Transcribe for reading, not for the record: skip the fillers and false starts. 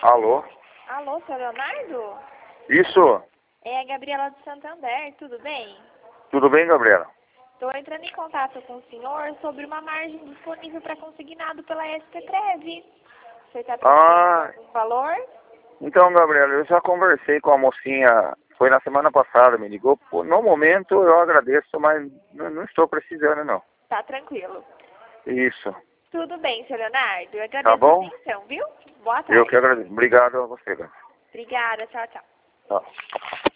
Alô? Alô, seu Leonardo? Isso? É a Gabriela do Santander, tudo bem? Tudo bem, Gabriela? Estou entrando em contato com o senhor sobre uma margem disponível para consignado pela ST-Trev. Você está precisando algum valor? Então, Gabriela, eu já conversei com a mocinha, foi na semana passada, me ligou. Pô, no momento eu agradeço, mas não estou precisando, não. Tá tranquilo. Isso. Tudo bem, seu Leonardo. Eu agradeço Tá bom? a atenção, viu? Boa tarde. Eu que agradeço. Obrigado a você, Gabriela. Obrigada, tchau, tchau. Tá.